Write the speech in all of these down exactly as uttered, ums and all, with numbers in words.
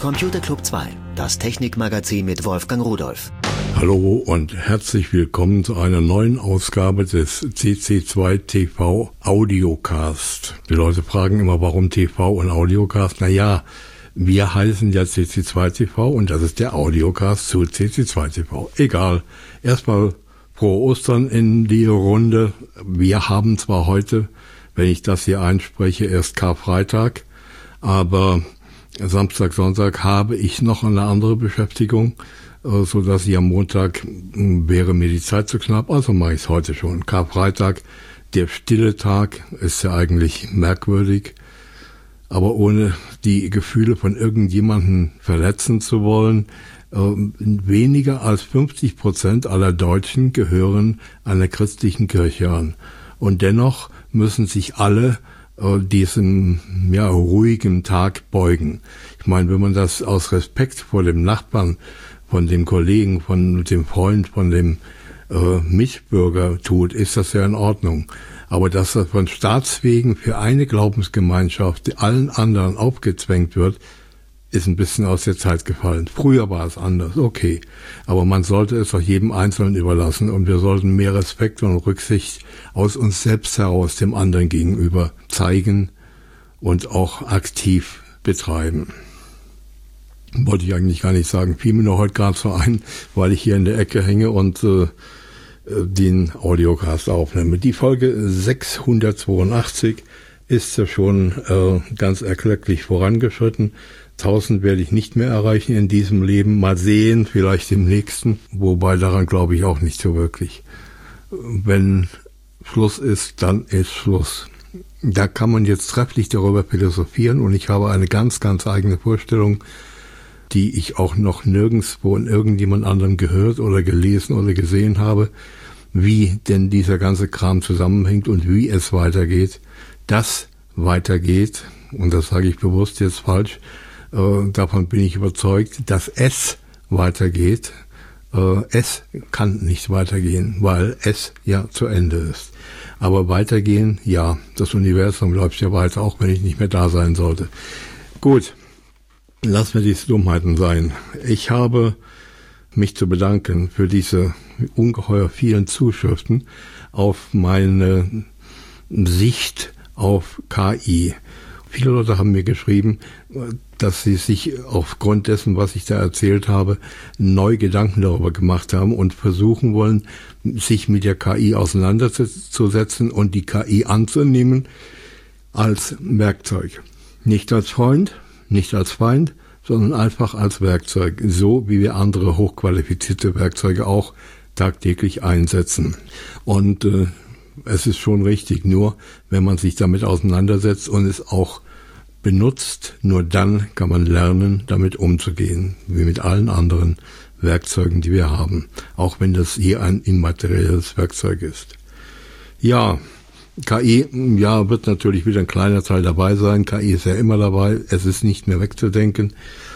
Computer Club zwei, das Technikmagazin mit Wolfgang Rudolph. Hallo und herzlich willkommen zu einer neuen Ausgabe des C C zwei T V Audiocast. Die Leute fragen immer, warum T V und Audiocast? Naja, wir heißen ja C C zwei T V und das ist der Audiocast zu C C zwei T V. Egal, erstmal frohe Ostern in die Runde. Wir haben zwar heute, wenn ich das hier einspreche, erst Karfreitag, aber Samstag, Sonntag habe ich noch eine andere Beschäftigung, so dass ich am Montag wäre mir die Zeit zu knapp, also mache ich es heute schon. Karfreitag, der stille Tag, ist ja eigentlich merkwürdig, aber ohne die Gefühle von irgendjemandem verletzen zu wollen, weniger als fünfzig Prozent aller Deutschen gehören einer christlichen Kirche an. Und dennoch müssen sich alle diesem ja ruhigen Tag beugen. Ich meine, wenn man das aus Respekt vor dem Nachbarn, von dem Kollegen, von dem Freund, von dem äh, Mitbürger tut, ist das ja in Ordnung. Aber dass das von Staatswegen für eine Glaubensgemeinschaft allen anderen aufgezwängt wird, ist ein bisschen aus der Zeit gefallen. Früher war es anders, okay. Aber man sollte es auch jedem Einzelnen überlassen und wir sollten mehr Respekt und Rücksicht aus uns selbst heraus dem anderen gegenüber zeigen und auch aktiv betreiben. Wollte ich eigentlich gar nicht sagen, fiel mir nur heute gerade so ein, weil ich hier in der Ecke hänge und äh, den Audiocast aufnehme. Die Folge sechshundertzweiundachtzig ist ja schon äh, ganz erklecklich vorangeschritten. tausend werde ich nicht mehr erreichen in diesem Leben. Mal sehen, vielleicht im nächsten. Wobei daran glaube ich auch nicht so wirklich. Wenn Schluss ist, dann ist Schluss. Da kann man jetzt trefflich darüber philosophieren und ich habe eine ganz, ganz eigene Vorstellung, die ich auch noch nirgendwo in irgendjemand anderem gehört oder gelesen oder gesehen habe, wie denn dieser ganze Kram zusammenhängt und wie es weitergeht. Das weitergeht, und das sage ich bewusst jetzt falsch, äh, davon bin ich überzeugt, dass es weitergeht. Äh, es kann nicht weitergehen, weil es ja zu Ende ist. Aber weitergehen, ja, das Universum läuft ja weiter, auch wenn ich nicht mehr da sein sollte. Gut, lassen wir diese Dummheiten sein. Ich habe mich zu bedanken für diese ungeheuer vielen Zuschriften auf meine Sicht auf K I. Viele Leute haben mir geschrieben, dass sie sich aufgrund dessen, was ich da erzählt habe, neu Gedanken darüber gemacht haben und versuchen wollen, sich mit der K I auseinanderzusetzen und die K I anzunehmen als Werkzeug. Nicht als Freund, nicht als Feind, sondern einfach als Werkzeug, so wie wir andere hochqualifizierte Werkzeuge auch tagtäglich einsetzen. Und äh, es ist schon richtig, nur wenn man sich damit auseinandersetzt und es auch benutzt, nur dann kann man lernen, damit umzugehen, wie mit allen anderen Werkzeugen, die wir haben, auch wenn das hier ein immaterielles Werkzeug ist. Ja, K I, ja, wird natürlich wieder ein kleiner Teil dabei sein. K I ist ja immer dabei, es ist nicht mehr wegzudenken.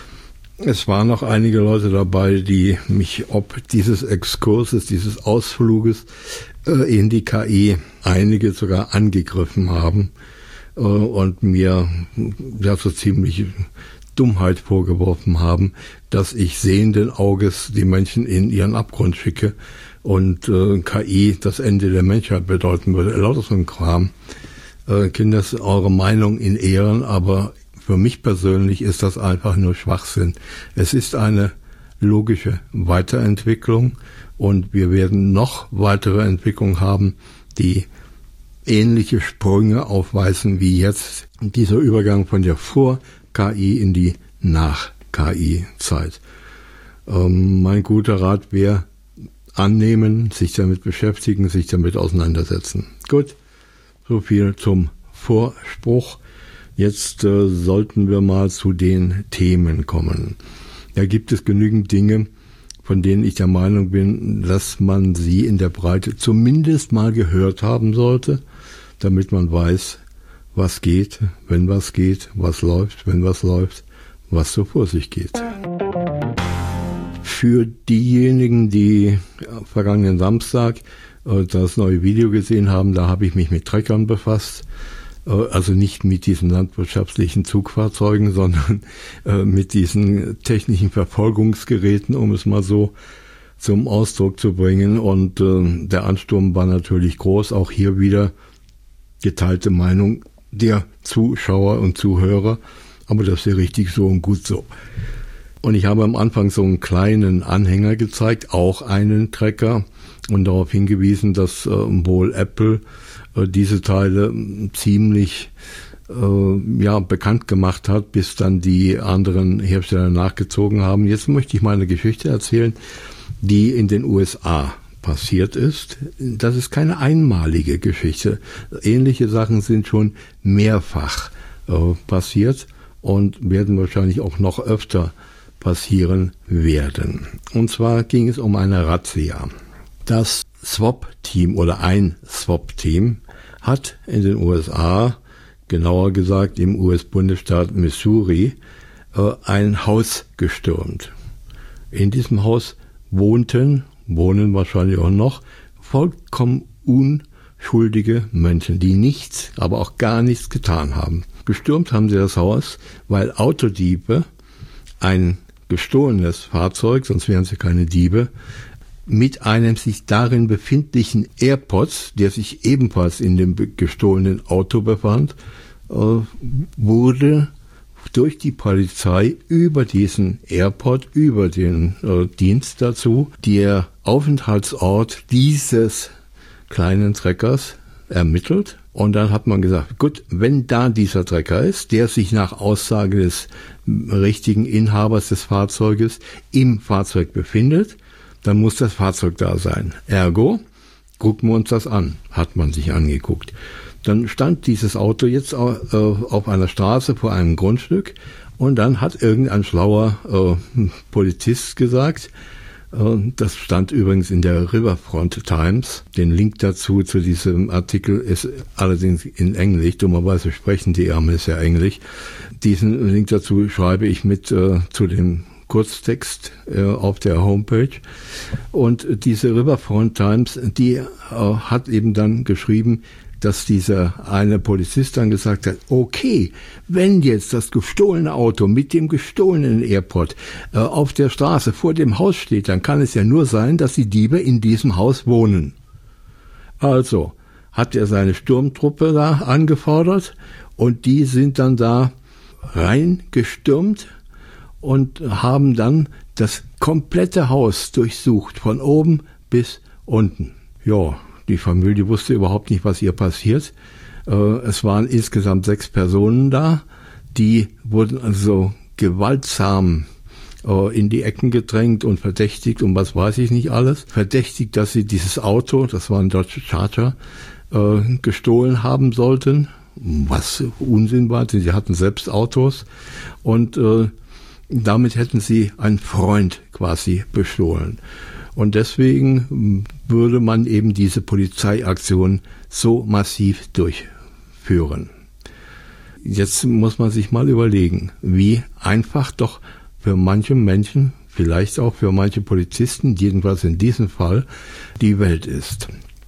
Es waren noch einige Leute dabei, die mich ob dieses Exkurses, dieses Ausfluges äh, in die K I, einige sogar angegriffen haben äh, und mir ja so ziemlich Dummheit vorgeworfen haben, dass ich sehenden Auges die Menschen in ihren Abgrund schicke und äh, K I das Ende der Menschheit bedeuten würde. Lauter so ein Kram. Äh, Kinder, eure Meinung in Ehren, aber für mich persönlich ist das einfach nur Schwachsinn. Es ist eine logische Weiterentwicklung und wir werden noch weitere Entwicklungen haben, die ähnliche Sprünge aufweisen wie jetzt dieser Übergang von der Vor-K I in die Nach-K I-Zeit. Ähm, mein guter Rat wäre, annehmen, sich damit beschäftigen, sich damit auseinandersetzen. Gut, so viel zum Vorspruch. Jetzt äh, sollten wir mal zu den Themen kommen. Da gibt es genügend Dinge, von denen ich der Meinung bin, dass man sie in der Breite zumindest mal gehört haben sollte, damit man weiß, was geht, wenn was geht, was läuft, wenn was läuft, was so vor sich geht. Für diejenigen, die vergangenen Samstag äh, das neue Video gesehen haben, da habe ich mich mit Treckern befasst. Also nicht mit diesen landwirtschaftlichen Zugfahrzeugen, sondern mit diesen technischen Verfolgungsgeräten, um es mal so zum Ausdruck zu bringen. Und der Ansturm war natürlich groß. Auch hier wieder geteilte Meinung der Zuschauer und Zuhörer. Aber das ist ja richtig so und gut so. Und ich habe am Anfang so einen kleinen Anhänger gezeigt, auch einen Trecker, und darauf hingewiesen, dass äh, wohl Apple äh, diese Teile ziemlich äh, ja, bekannt gemacht hat, bis dann die anderen Hersteller nachgezogen haben. Jetzt möchte ich mal eine Geschichte erzählen, die in den U S A passiert ist. Das ist keine einmalige Geschichte. Ähnliche Sachen sind schon mehrfach äh, passiert und werden wahrscheinlich auch noch öfter passieren werden. Und zwar ging es um eine Razzia. Das SWAT-Team oder ein SWAT-Team hat in den U S A, genauer gesagt im U S-Bundesstaat Missouri, äh, ein Haus gestürmt. In diesem Haus wohnten, wohnen wahrscheinlich auch noch, vollkommen unschuldige Menschen, die nichts, aber auch gar nichts getan haben. Gestürmt haben sie das Haus, weil Autodiebe ein gestohlenes Fahrzeug, sonst wären sie keine Diebe, mit einem sich darin befindlichen AirPods, der sich ebenfalls in dem gestohlenen Auto befand, äh, wurde durch die Polizei über diesen AirPod, über den äh, Dienst dazu, der Aufenthaltsort dieses kleinen Treckers ermittelt. Und dann hat man gesagt, gut, wenn da dieser Trecker ist, der sich nach Aussage des richtigen Inhabers des Fahrzeuges im Fahrzeug befindet, dann muss das Fahrzeug da sein. Ergo, gucken wir uns das an, hat man sich angeguckt. Dann stand dieses Auto jetzt auf einer Straße vor einem Grundstück und dann hat irgendein schlauer äh, Polizist gesagt, das stand übrigens in der Riverfront Times. Den Link dazu, zu diesem Artikel, ist allerdings in Englisch. Dummerweise sprechen die Amis ja Englisch. Diesen Link dazu schreibe ich mit äh, zu dem Kurztext äh, auf der Homepage. Und diese Riverfront Times, die äh, hat eben dann geschrieben, dass dieser eine Polizist dann gesagt hat, okay, wenn jetzt das gestohlene Auto mit dem gestohlenen AirPod äh, auf der Straße vor dem Haus steht, dann kann es ja nur sein, dass die Diebe in diesem Haus wohnen. Also hat er seine Sturmtruppe da angefordert und die sind dann da reingestürmt und haben dann das komplette Haus durchsucht, von oben bis unten. Ja, die Familie wusste überhaupt nicht, was ihr passiert. Es waren insgesamt sechs Personen da. Die wurden also gewaltsam in die Ecken gedrängt und verdächtigt und was weiß ich nicht alles. Verdächtigt, dass sie dieses Auto, das war ein Dodge Charger, gestohlen haben sollten. Was Unsinn war, denn sie hatten selbst Autos. Und damit hätten sie einen Freund quasi bestohlen. Und deswegen würde man eben diese Polizeiaktion so massiv durchführen. Jetzt muss man sich mal überlegen, wie einfach doch für manche Menschen, vielleicht auch für manche Polizisten, jedenfalls in diesem Fall, die Welt ist.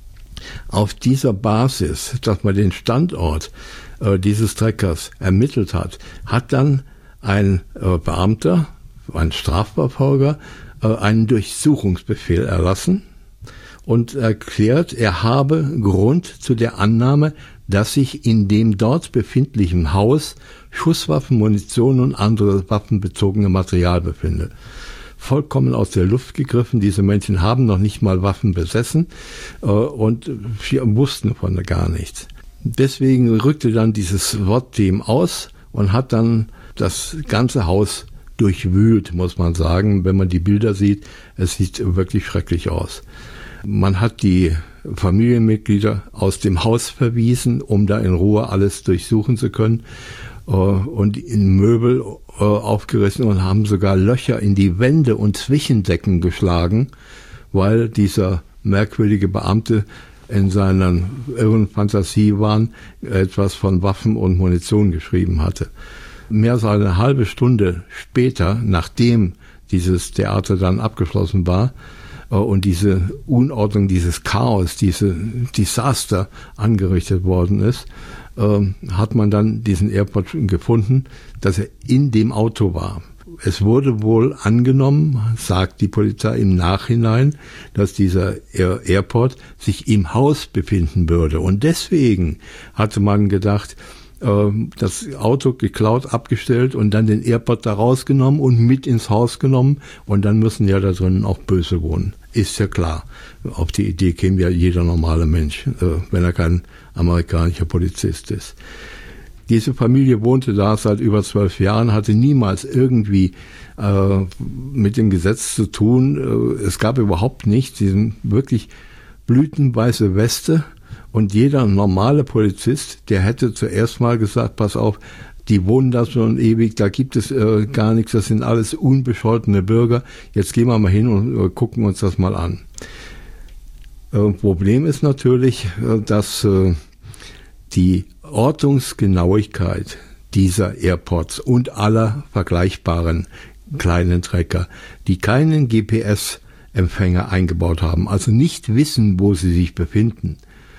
Auf dieser Basis, dass man den Standort äh, dieses Treckers ermittelt hat, hat dann ein äh, Beamter, ein Strafverfolger, einen Durchsuchungsbefehl erlassen und erklärt, er habe Grund zu der Annahme, dass sich in dem dort befindlichen Haus Schusswaffen, Munition und andere waffenbezogene Material befindet. Vollkommen aus der Luft gegriffen. Diese Menschen haben noch nicht mal Waffen besessen äh, und wussten von gar nichts. Deswegen rückte dann dieses SWAT-Team aus und hat dann das ganze Haus durchwühlt, muss man sagen. Wenn man die Bilder sieht, es sieht wirklich schrecklich aus. Man hat die Familienmitglieder aus dem Haus verwiesen, um da in Ruhe alles durchsuchen zu können, und in Möbel aufgerissen und haben sogar Löcher in die Wände und Zwischendecken geschlagen, weil dieser merkwürdige Beamte in seiner irren Fantasiewahn etwas von Waffen und Munition geschrieben hatte. Mehr als eine halbe Stunde später, nachdem dieses Theater dann abgeschlossen war, und diese Unordnung, dieses Chaos, diese Desaster angerichtet worden ist, hat man dann diesen AirPod gefunden, dass er in dem Auto war. Es wurde wohl angenommen, sagt die Polizei im Nachhinein, dass dieser AirPod sich im Haus befinden würde. Und deswegen hatte man gedacht, das Auto geklaut, abgestellt und dann den AirPod da rausgenommen und mit ins Haus genommen. Und dann müssen ja da drinnen auch Böse wohnen. Ist ja klar. Auf die Idee käme ja jeder normale Mensch, wenn er kein amerikanischer Polizist ist. Diese Familie wohnte da seit über zwölf Jahren, hatte niemals irgendwie äh, mit dem Gesetz zu tun. Es gab überhaupt nichts. Sie sind wirklich blütenweiße Weste. Und jeder normale Polizist, der hätte zuerst mal gesagt, pass auf, die wohnen da schon ewig, da gibt es äh, gar nichts, das sind alles unbescholtene Bürger. Jetzt gehen wir mal hin und äh, gucken uns das mal an. Äh, Problem ist natürlich, äh, dass äh, die Ortungsgenauigkeit dieser AirPods und aller vergleichbaren kleinen Trecker, die keinen G P S-Empfänger eingebaut haben, also nicht wissen, wo sie sich befinden,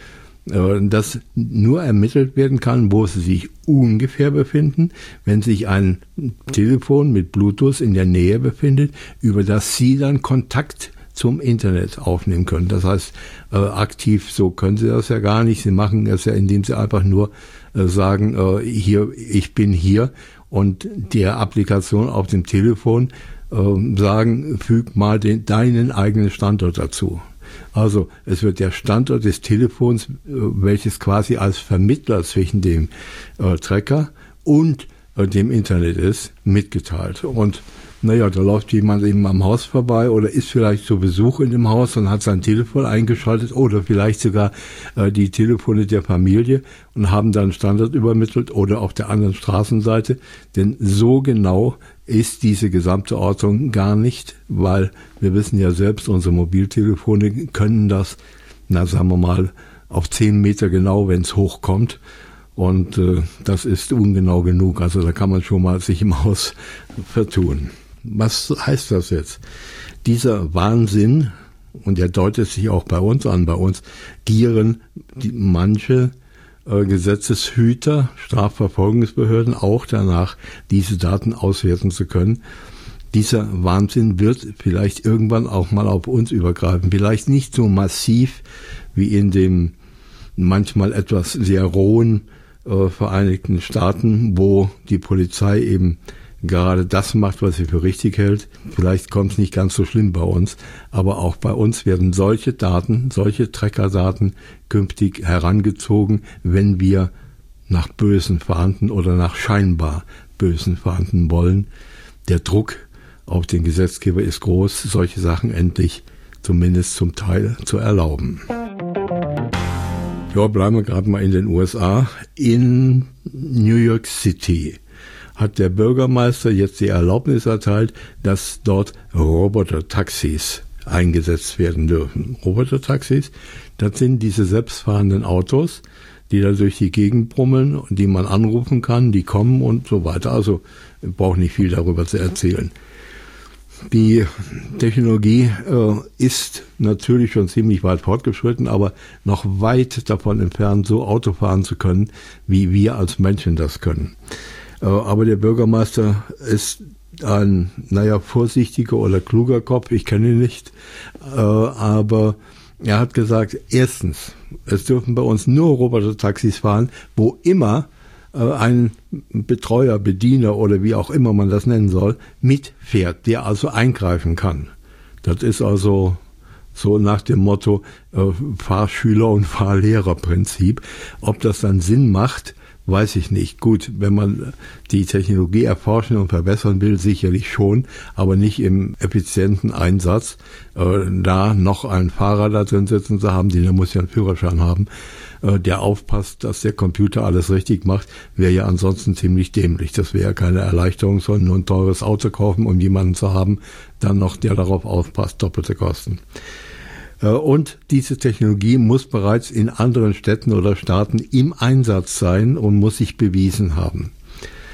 dass nur ermittelt werden kann, wo sie sich ungefähr befinden, wenn sich ein Telefon mit Bluetooth in der Nähe befindet, über das sie dann Kontakt zum Internet aufnehmen können. Das heißt, äh, aktiv so können sie das ja gar nicht. Sie machen es ja, indem sie einfach nur äh, sagen, äh, hier, ich bin hier und der Applikation auf dem Telefon äh, sagen, füg mal den, deinen eigenen Standort dazu. Also es wird der Standort des Telefons, welches quasi als Vermittler zwischen dem äh, Trecker und äh, dem Internet ist, mitgeteilt. Und naja, da läuft jemand eben am Haus vorbei oder ist vielleicht zu Besuch in dem Haus und hat sein Telefon eingeschaltet oder vielleicht sogar äh, die Telefone der Familie und haben dann Standort übermittelt oder auf der anderen Straßenseite. Denn so genau ist diese gesamte Ortung gar nicht, weil wir wissen ja selbst, unsere Mobiltelefone können das, na sagen wir mal, auf zehn Meter genau, wenn es hochkommt. Und äh, das ist ungenau genug. Also da kann man schon mal sich im Haus vertun. Was heißt das jetzt? Dieser Wahnsinn, und der deutet sich auch bei uns an, bei uns gieren die, manche äh, Gesetzeshüter, Strafverfolgungsbehörden auch danach, diese Daten auswerten zu können. Dieser Wahnsinn wird vielleicht irgendwann auch mal auf uns übergreifen. Vielleicht nicht so massiv wie in dem manchmal etwas sehr rohen äh, Vereinigten Staaten, wo die Polizei eben gerade das macht, was sie für richtig hält. Vielleicht kommt es nicht ganz so schlimm bei uns, aber auch bei uns werden solche Daten, solche Trackerdaten künftig herangezogen, wenn wir nach Bösen fahnden oder nach scheinbar Bösen fahnden wollen. Der Druck auf den Gesetzgeber ist groß, solche Sachen endlich zumindest zum Teil zu erlauben. Ja, bleiben wir gerade mal in den U S A. In New York City hat der Bürgermeister jetzt die Erlaubnis erteilt, dass dort Roboter-Taxis eingesetzt werden dürfen. Roboter-Taxis, das sind diese selbstfahrenden Autos, die da durch die Gegend brummeln und die man anrufen kann, die kommen und so weiter. Also ich brauche nicht viel darüber zu erzählen. Die Technologie äh, ist natürlich schon ziemlich weit fortgeschritten, aber noch weit davon entfernt, so Auto fahren zu können, wie wir als Menschen das können. Aber der Bürgermeister ist ein, naja, vorsichtiger oder kluger Kopf, ich kenne ihn nicht, aber er hat gesagt, erstens, es dürfen bei uns nur Roboter-Taxis fahren, wo immer ein Betreuer, Bediener oder wie auch immer man das nennen soll, mitfährt, der also eingreifen kann. Das ist also so nach dem Motto Fahrschüler- und Fahrlehrer-Prinzip. Ob das dann Sinn macht, weiß ich nicht. Gut, wenn man die Technologie erforschen und verbessern will, sicherlich schon, aber nicht im effizienten Einsatz. Äh, da noch einen Fahrer da drin sitzen zu haben, der muss ja einen Führerschein haben, äh, der aufpasst, dass der Computer alles richtig macht, wäre ja ansonsten ziemlich dämlich. Das wäre ja keine Erleichterung, sondern nur ein teures Auto kaufen, um jemanden zu haben, dann noch der darauf aufpasst, doppelte Kosten. Und diese Technologie muss bereits in anderen Städten oder Staaten im Einsatz sein und muss sich bewiesen haben.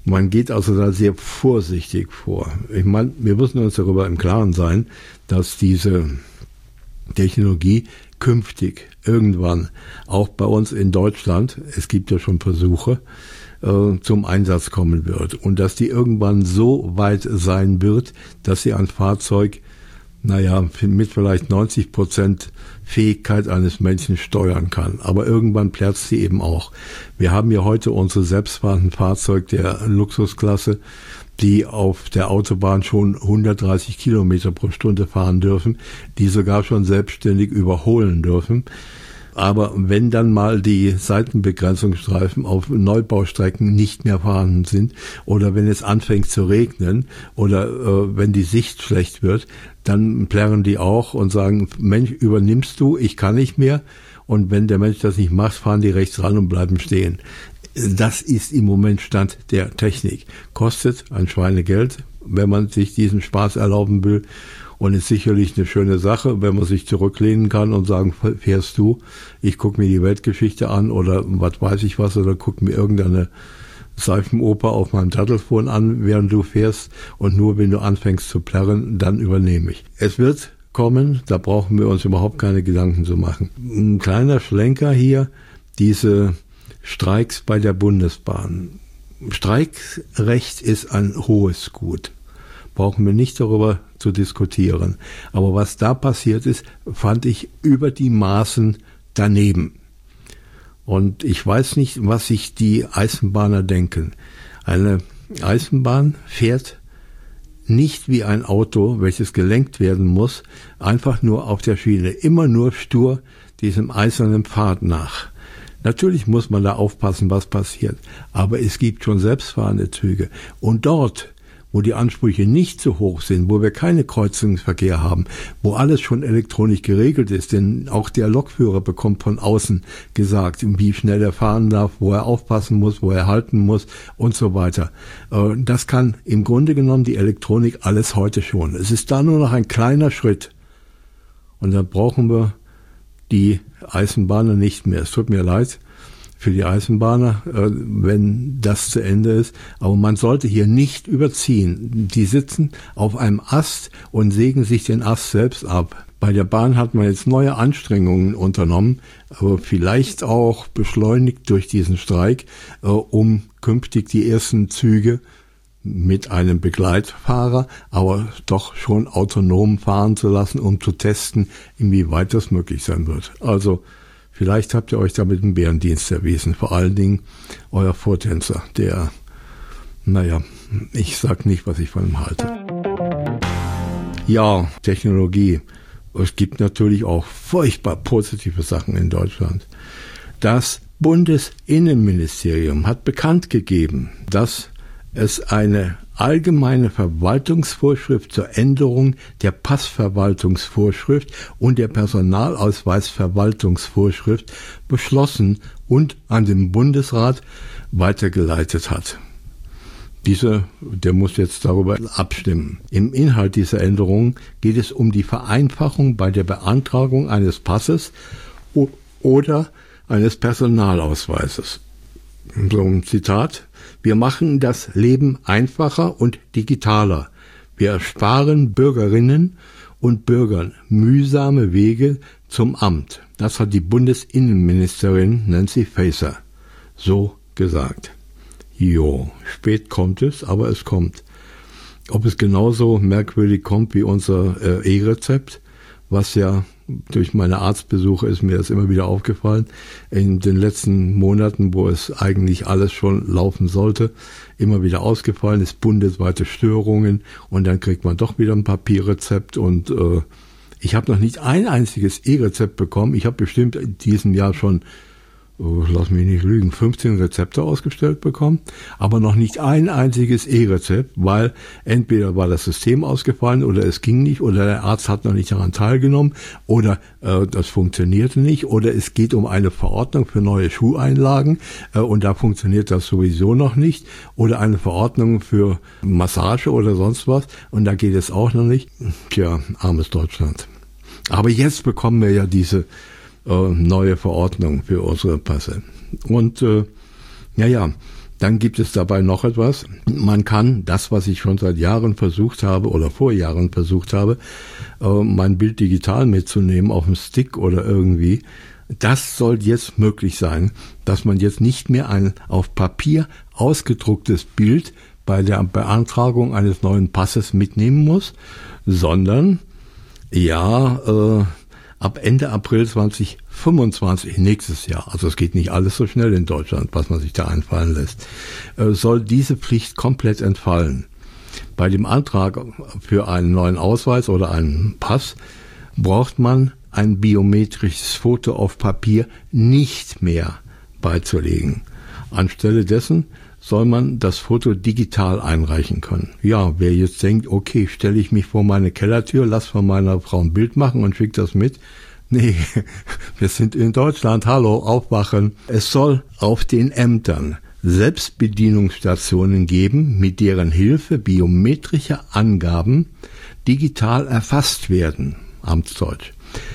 Man geht also da sehr vorsichtig vor. Ich meine, wir müssen uns darüber im Klaren sein, dass diese Technologie künftig irgendwann auch bei uns in Deutschland, es gibt ja schon Versuche, äh, zum Einsatz kommen wird. Und dass die irgendwann so weit sein wird, dass sie ein Fahrzeug, naja, mit vielleicht neunzig Prozent Fähigkeit eines Menschen steuern kann. Aber irgendwann platzt sie eben auch. Wir haben ja heute unsere selbstfahrenden Fahrzeuge der Luxusklasse, die auf der Autobahn schon hundertdreißig Kilometer pro Stunde fahren dürfen, die sogar schon selbstständig überholen dürfen. Aber wenn dann mal die Seitenbegrenzungsstreifen auf Neubaustrecken nicht mehr vorhanden sind oder wenn es anfängt zu regnen oder äh, wenn die Sicht schlecht wird, dann plärren die auch und sagen, Mensch, übernimmst du, ich kann nicht mehr. Und wenn der Mensch das nicht macht, fahren die rechts ran und bleiben stehen. Das ist im Moment Stand der Technik. Kostet ein Schweinegeld, wenn man sich diesen Spaß erlauben will. Und ist sicherlich eine schöne Sache, wenn man sich zurücklehnen kann und sagen, fährst du, ich gucke mir die Weltgeschichte an oder was weiß ich was, oder gucke mir irgendeine Seifenoper auf meinem Telefon an, während du fährst, und nur wenn du anfängst zu plärren, dann übernehme ich. Es wird kommen, da brauchen wir uns überhaupt keine Gedanken zu machen. Ein kleiner Schlenker hier, diese Streiks bei der Bundesbahn. Streikrecht ist ein hohes Gut. Brauchen wir nicht darüber zu diskutieren. Aber was da passiert ist, fand ich über die Maßen daneben. Und ich weiß nicht, was sich die Eisenbahner denken. Eine Eisenbahn fährt nicht wie ein Auto, welches gelenkt werden muss, einfach nur auf der Schiene, immer nur stur diesem eisernen Pfad nach. Natürlich muss man da aufpassen, was passiert, aber es gibt schon selbstfahrende Züge. Und dort, wo die Ansprüche nicht so hoch sind, wo wir keine Kreuzungsverkehr haben, wo alles schon elektronisch geregelt ist, denn auch der Lokführer bekommt von außen gesagt, wie schnell er fahren darf, wo er aufpassen muss, wo er halten muss und so weiter. Das kann im Grunde genommen die Elektronik alles heute schon. Es ist da nur noch ein kleiner Schritt. Und dann brauchen wir die Eisenbahner nicht mehr. Es tut mir leid für die Eisenbahner, äh, wenn das zu Ende ist. Aber man sollte hier nicht überziehen. Die sitzen auf einem Ast und sägen sich den Ast selbst ab. Bei der Bahn hat man jetzt neue Anstrengungen unternommen, aber vielleicht auch beschleunigt durch diesen Streik, äh, um künftig die ersten Züge mit einem Begleitfahrer, aber doch schon autonom fahren zu lassen, um zu testen, inwieweit das möglich sein wird. Also vielleicht habt ihr euch damit einen Bärendienst erwiesen, vor allen Dingen euer Vortänzer, der, naja, ich sag nicht, was ich von ihm halte. Ja, Technologie. Es gibt natürlich auch furchtbar positive Sachen in Deutschland. Das Bundesinnenministerium hat bekannt gegeben, dass es eine allgemeine Verwaltungsvorschrift zur Änderung der Passverwaltungsvorschrift und der Personalausweisverwaltungsvorschrift beschlossen und an den Bundesrat weitergeleitet hat. Dieser, der muss jetzt darüber abstimmen. Im Inhalt dieser Änderung geht es um die Vereinfachung bei der Beantragung eines Passes oder eines Personalausweises. So ein Zitat. Wir machen das Leben einfacher und digitaler. Wir ersparen Bürgerinnen und Bürgern mühsame Wege zum Amt. Das hat die Bundesinnenministerin Nancy Faeser so gesagt. Jo, spät kommt es, aber es kommt. Ob es genauso merkwürdig kommt wie unser äh, E-Rezept, was ja durch meine Arztbesuche ist mir das immer wieder aufgefallen, in den letzten Monaten, wo es eigentlich alles schon laufen sollte, immer wieder ausgefallen ist, bundesweite Störungen, und dann kriegt man doch wieder ein Papierrezept, und äh, ich habe noch nicht ein einziges E-Rezept bekommen. Ich habe bestimmt in diesem Jahr schon, oh, lass mich nicht lügen, fünfzehn Rezepte ausgestellt bekommen, aber noch nicht ein einziges E-Rezept, weil entweder war das System ausgefallen oder es ging nicht oder der Arzt hat noch nicht daran teilgenommen oder äh, das funktionierte nicht oder es geht um eine Verordnung für neue Schuheinlagen äh, und da funktioniert das sowieso noch nicht, oder eine Verordnung für Massage oder sonst was und da geht es auch noch nicht. Tja, armes Deutschland. Aber jetzt bekommen wir ja diese neue Verordnung für unsere Pässe. Und äh, ja, ja, Dann gibt es dabei noch etwas. Man kann das, was ich schon seit Jahren versucht habe oder vor Jahren versucht habe, mein Bild digital mitzunehmen auf dem Stick oder irgendwie, das soll jetzt möglich sein, dass man jetzt nicht mehr ein auf Papier ausgedrucktes Bild bei der Beantragung eines neuen Passes mitnehmen muss, sondern ja, äh, ab Ende April zwanzig fünfundzwanzig, nächstes Jahr, also es geht nicht alles so schnell in Deutschland, was man sich da einfallen lässt, äh, soll diese Pflicht komplett entfallen. Bei dem Antrag für einen neuen Ausweis oder einen Pass braucht man ein biometrisches Foto auf Papier nicht mehr beizulegen. Anstelle dessen soll man das Foto digital einreichen können. Ja, wer jetzt denkt, okay, stelle ich mich vor meine Kellertür, lass von meiner Frau ein Bild machen und schick das mit. Nee, wir sind in Deutschland, hallo, aufwachen. Es soll auf den Ämtern Selbstbedienungsstationen geben, mit deren Hilfe biometrische Angaben digital erfasst werden, Amtsdeutsch.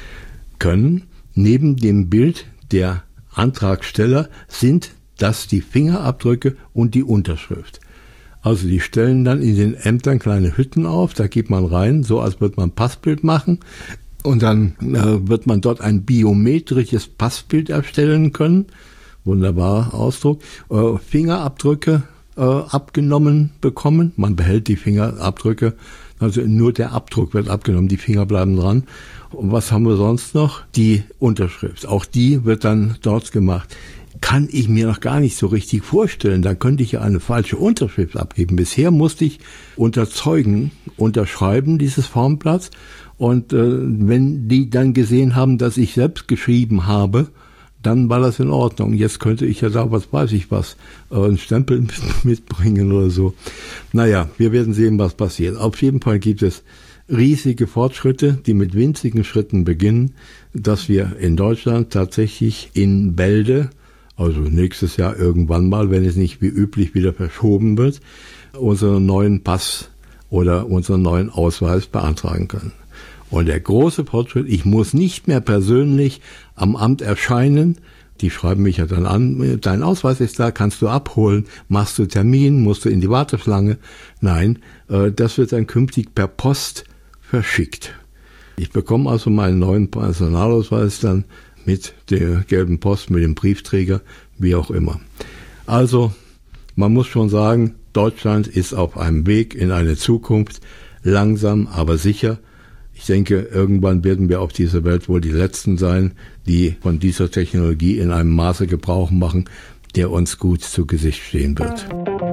Können neben dem Bild der Antragsteller sind das die Fingerabdrücke und die Unterschrift. Also die stellen dann in den Ämtern kleine Hütten auf, da geht man rein, so als würde man ein Passbild machen und dann äh, wird man dort ein biometrisches Passbild erstellen können. Wunderbarer Ausdruck. Äh, Fingerabdrücke äh, abgenommen bekommen. Man behält die Fingerabdrücke, also nur der Abdruck wird abgenommen, die Finger bleiben dran. Und was haben wir sonst noch? Die Unterschrift. Auch die wird dann dort gemacht. Kann ich mir noch gar nicht so richtig vorstellen. Da könnte ich ja eine falsche Unterschrift abgeben. Bisher musste ich unter Zeugen unterschreiben, dieses Formblatt. Und äh, wenn die dann gesehen haben, dass ich selbst geschrieben habe, dann war das in Ordnung. Jetzt könnte ich ja sagen, was weiß ich was, äh, einen Stempel mitbringen oder so. Naja, wir werden sehen, was passiert. Auf jeden Fall gibt es riesige Fortschritte, die mit winzigen Schritten beginnen, dass wir in Deutschland tatsächlich in Bälde, also nächstes Jahr irgendwann mal, wenn es nicht wie üblich wieder verschoben wird, unseren neuen Pass oder unseren neuen Ausweis beantragen können. Und der große Fortschritt, ich muss nicht mehr persönlich am Amt erscheinen. Die schreiben mich ja dann an, dein Ausweis ist da, kannst du abholen, machst du Termin, musst du in die Warteschlange. Nein, äh, das wird dann künftig per Post verschickt. Ich bekomme also meinen neuen Personalausweis dann mit der gelben Post, mit dem Briefträger, wie auch immer. Also, man muss schon sagen, Deutschland ist auf einem Weg in eine Zukunft, langsam, aber sicher. Ich denke, irgendwann werden wir auf dieser Welt wohl die Letzten sein, die von dieser Technologie in einem Maße Gebrauch machen, der uns gut zu Gesicht stehen wird.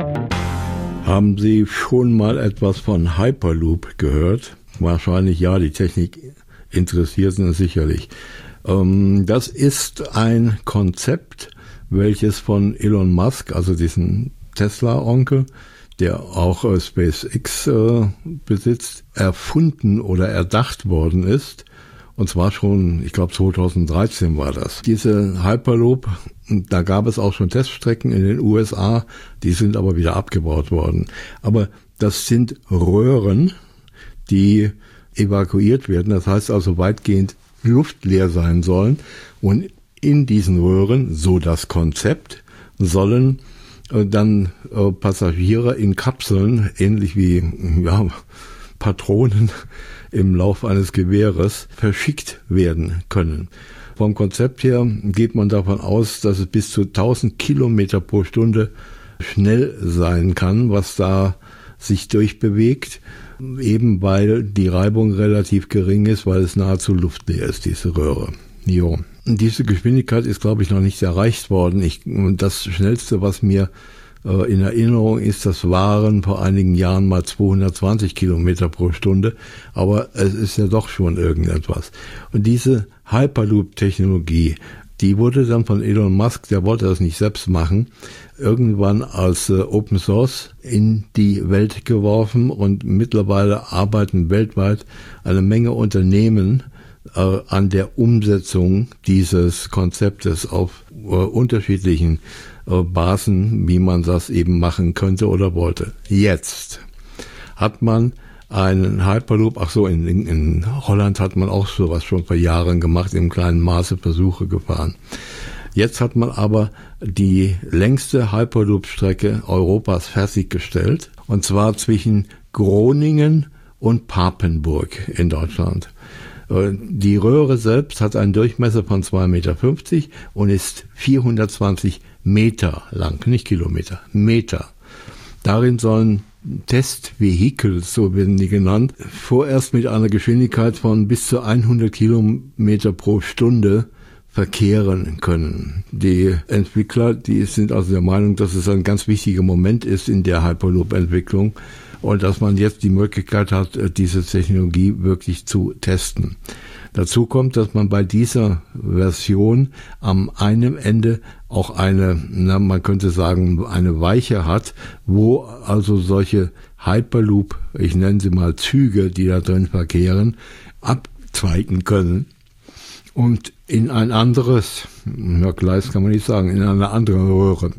Haben Sie schon mal etwas von Hyperloop gehört? Wahrscheinlich ja, die Technik interessiert Sie sicherlich. Das ist ein Konzept, welches von Elon Musk, also diesen Tesla-Onkel, der auch äh, SpaceX äh, besitzt, erfunden oder erdacht worden ist. Und zwar schon, ich glaube zweitausenddreizehn war das. Diese Hyperloop, da gab es auch schon Teststrecken in den U S A, die sind aber wieder abgebaut worden. Aber das sind Röhren, die evakuiert werden, das heißt also weitgehend luftleer sein sollen. Und in diesen Röhren, so das Konzept, sollen dann äh, Passagiere in Kapseln, ähnlich wie ja, Patronen im Lauf eines Gewehres, verschickt werden können. Vom Konzept her geht man davon aus, dass es bis zu tausend Kilometer pro Stunde schnell sein kann, was da sich durchbewegt, eben weil die Reibung relativ gering ist, weil es nahezu luftleer ist, diese Röhre. Jo. Diese Geschwindigkeit ist, glaube ich, noch nicht erreicht worden. Ich, das Schnellste, was mir äh, in Erinnerung ist, das waren vor einigen Jahren mal zweihundertzwanzig Kilometer pro Stunde. Aber es ist ja doch schon irgendetwas. Und diese Hyperloop-Technologie, die wurde dann von Elon Musk, der wollte das nicht selbst machen, irgendwann als äh, Open Source in die Welt geworfen. Und mittlerweile arbeiten weltweit eine Menge Unternehmen an der Umsetzung dieses Konzeptes auf äh, unterschiedlichen äh, Basen, wie man das eben machen könnte oder wollte. Jetzt hat man einen Hyperloop, ach so, in, in, in Holland hat man auch sowas schon vor Jahren gemacht, im kleinen Maße Versuche gefahren. Jetzt hat man aber die längste Hyperloop-Strecke Europas fertiggestellt, und zwar zwischen Groningen und Papenburg in Deutschland. Die Röhre selbst hat einen Durchmesser von zwei Komma fünfzig Meter und ist vierhundertzwanzig Meter lang, nicht Kilometer, Meter. Darin sollen Testvehikel, so werden die genannt, vorerst mit einer Geschwindigkeit von bis zu hundert Kilometer pro Stunde verkehren können. Die Entwickler, die sind also der Meinung, dass es ein ganz wichtiger Moment ist in der Hyperloop-Entwicklung und dass man jetzt die Möglichkeit hat, diese Technologie wirklich zu testen. Dazu kommt, dass man bei dieser Version am einem Ende auch eine, na, man könnte sagen, eine Weiche hat, wo also solche Hyperloop, ich nenne sie mal Züge, die da drin verkehren, abzweigen können und in ein anderes, ja, Gleis kann man nicht sagen, in eine andere Röhre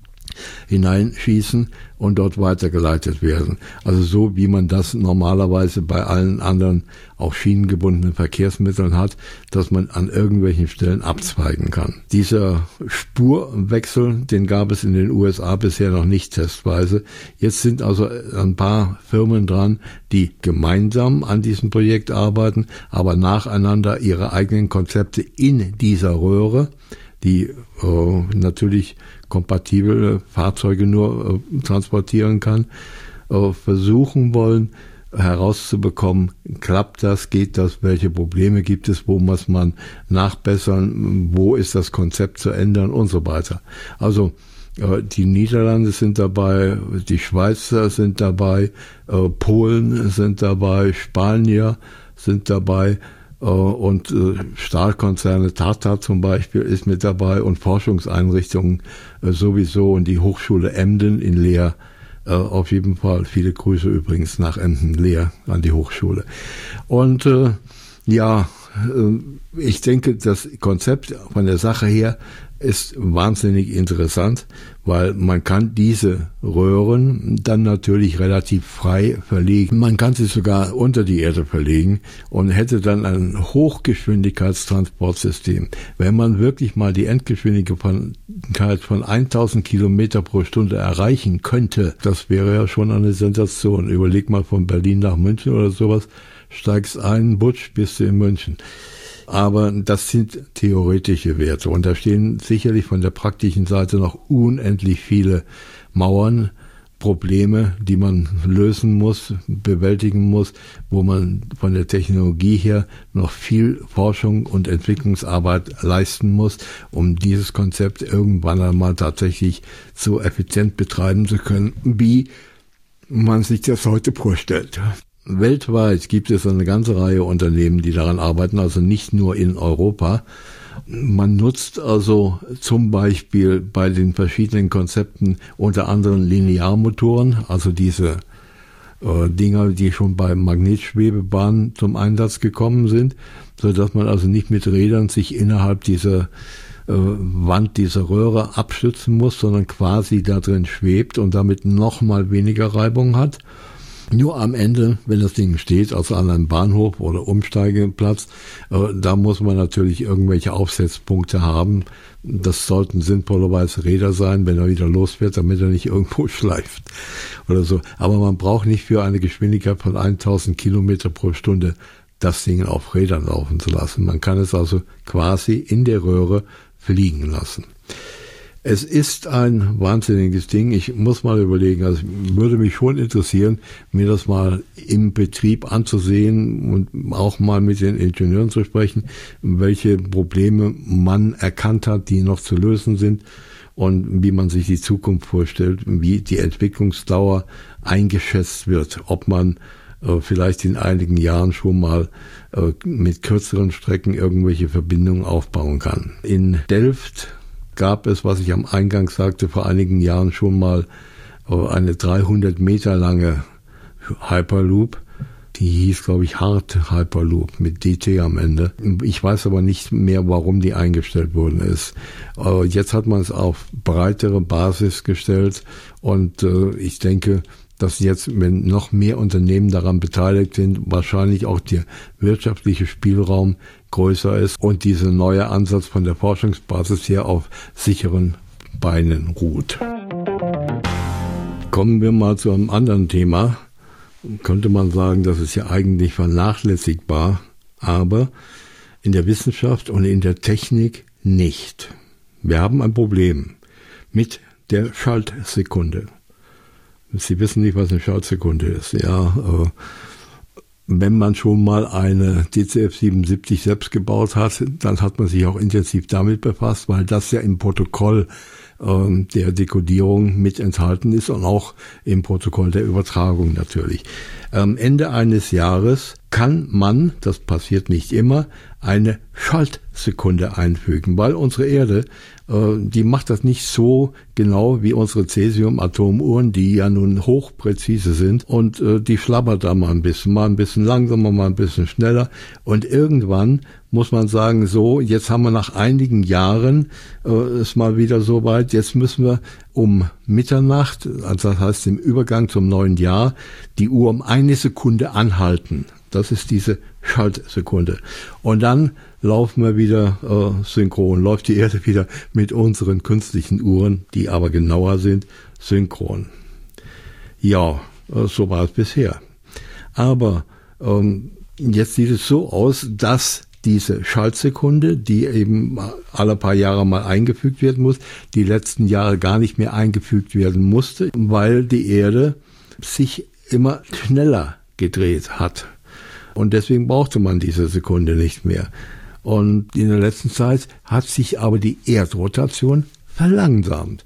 hineinschießen und dort weitergeleitet werden. Also so, wie man das normalerweise bei allen anderen auch schienengebundenen Verkehrsmitteln hat, dass man an irgendwelchen Stellen abzweigen kann. Dieser Spurwechsel, den gab es in den U S A bisher noch nicht testweise. Jetzt sind also ein paar Firmen dran, die gemeinsam an diesem Projekt arbeiten, aber nacheinander ihre eigenen Konzepte in dieser Röhre, die äh, natürlich kompatible Fahrzeuge nur äh, transportieren kann, äh, versuchen wollen herauszubekommen, klappt das, geht das, welche Probleme gibt es, wo muss man nachbessern, wo ist das Konzept zu ändern und so weiter. Also äh, die Niederlande sind dabei, die Schweizer sind dabei, äh, Polen sind dabei, Spanier sind dabei, und Stahlkonzerne, Tata zum Beispiel ist mit dabei und Forschungseinrichtungen sowieso und die Hochschule Emden in Leer auf jeden Fall. Viele Grüße übrigens nach Emden, Leer an die Hochschule. Und äh, ja, ich denke, das Konzept von der Sache her ist wahnsinnig interessant, weil man kann diese Röhren dann natürlich relativ frei verlegen. Man kann sie sogar unter die Erde verlegen und hätte dann ein Hochgeschwindigkeitstransportsystem. Wenn man wirklich mal die Endgeschwindigkeit von tausend Kilometer pro Stunde erreichen könnte, das wäre ja schon eine Sensation. Überleg mal von Berlin nach München oder sowas, steigst ein, butsch, bist du in München. Aber das sind theoretische Werte und da stehen sicherlich von der praktischen Seite noch unendlich viele Mauern, Probleme, die man lösen muss, bewältigen muss, wo man von der Technologie her noch viel Forschung und Entwicklungsarbeit leisten muss, um dieses Konzept irgendwann einmal tatsächlich so effizient betreiben zu können, wie man sich das heute vorstellt. Weltweit gibt es eine ganze Reihe Unternehmen, die daran arbeiten, also nicht nur in Europa. Man nutzt also zum Beispiel bei den verschiedenen Konzepten unter anderem Linearmotoren, also diese äh, Dinger, die schon bei Magnetschwebebahnen zum Einsatz gekommen sind, so dass man also nicht mit Rädern sich innerhalb dieser äh, Wand dieser Röhre abstützen muss, sondern quasi da drin schwebt und damit noch mal weniger Reibung hat. Nur am Ende, wenn das Ding steht, also an einem Bahnhof oder Umsteigeplatz, äh, da muss man natürlich irgendwelche Aufsetzpunkte haben. Das sollten sinnvollerweise Räder sein, wenn er wieder losfährt, damit er nicht irgendwo schleift oder so. Aber man braucht nicht für eine Geschwindigkeit von tausend Kilometer pro Stunde das Ding auf Rädern laufen zu lassen. Man kann es also quasi in der Röhre fliegen lassen. Es ist ein wahnsinniges Ding. Ich muss mal überlegen, also würde mich schon interessieren, mir das mal im Betrieb anzusehen und auch mal mit den Ingenieuren zu sprechen, welche Probleme man erkannt hat, die noch zu lösen sind und wie man sich die Zukunft vorstellt, wie die Entwicklungsdauer eingeschätzt wird, ob man äh, vielleicht in einigen Jahren schon mal äh, mit kürzeren Strecken irgendwelche Verbindungen aufbauen kann. In Delft gab es, was ich am Eingang sagte, vor einigen Jahren schon mal eine dreihundert Meter lange Hyperloop. Die hieß, glaube ich, Hard Hyperloop mit D T am Ende. Ich weiß aber nicht mehr, warum die eingestellt worden ist. Jetzt hat man es auf breitere Basis gestellt und ich denke, dass jetzt, wenn noch mehr Unternehmen daran beteiligt sind, wahrscheinlich auch der wirtschaftliche Spielraum größer ist und dieser neue Ansatz von der Forschungsbasis her auf sicheren Beinen ruht. Kommen wir mal zu einem anderen Thema. Könnte man sagen, das ist ja eigentlich vernachlässigbar, aber in der Wissenschaft und in der Technik nicht. Wir haben ein Problem mit der Schaltsekunde. Sie wissen nicht, was eine Schaltsekunde ist. Ja, äh, wenn man schon mal eine D C F siebenundsiebzig selbst gebaut hat, dann hat man sich auch intensiv damit befasst, weil das ja im Protokoll äh, der Dekodierung mit enthalten ist und auch im Protokoll der Übertragung natürlich. Am Ende eines Jahres kann man, das passiert nicht immer, eine Schaltsekunde einfügen, weil unsere Erde, äh, die macht das nicht so genau wie unsere Cäsium-Atomuhren, die ja nun hochpräzise sind und äh, die schlabbert da mal ein bisschen, mal ein bisschen langsamer, mal ein bisschen schneller und irgendwann muss man sagen, so, jetzt haben wir nach einigen Jahren, äh, ist mal wieder so weit, jetzt müssen wir um Mitternacht, also das heißt im Übergang zum neuen Jahr, die Uhr um eine Sekunde anhalten. Das ist diese Schaltsekunde. Und dann laufen wir wieder äh, synchron, läuft die Erde wieder mit unseren künstlichen Uhren, die aber genauer sind, synchron. Ja, äh, so war es bisher. Aber ähm, jetzt sieht es so aus, dass diese Schaltsekunde, die eben alle paar Jahre mal eingefügt werden muss, die letzten Jahre gar nicht mehr eingefügt werden musste, weil die Erde sich immer schneller gedreht hat. Und deswegen brauchte man diese Sekunde nicht mehr. Und in der letzten Zeit hat sich aber die Erdrotation verlangsamt.